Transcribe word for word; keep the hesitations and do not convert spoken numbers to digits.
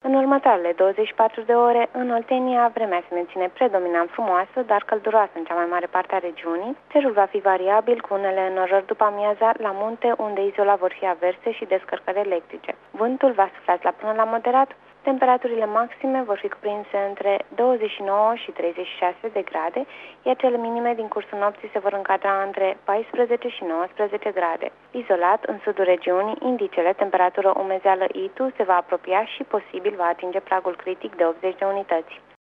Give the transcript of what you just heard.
În următoarele douăzeci și patru de ore, în Oltenia, vremea se menține predominant frumoasă, dar călduroasă în cea mai mare parte a regiunii. Cerul va fi variabil, cu unele norări după amiaza la munte, unde izola vor fi averse și descărcări electrice. Vântul va sufla la până la moderat. Temperaturile maxime vor fi cuprinse între douăzeci și nouă și treizeci și șase de grade, iar cele minime din cursul nopții se vor încadra între paisprezece și nouăsprezece grade. Izolat, în sudul regiunii, indicele temperatură umezeală I T U se va apropia și posibil va atinge pragul critic de optzeci de unități.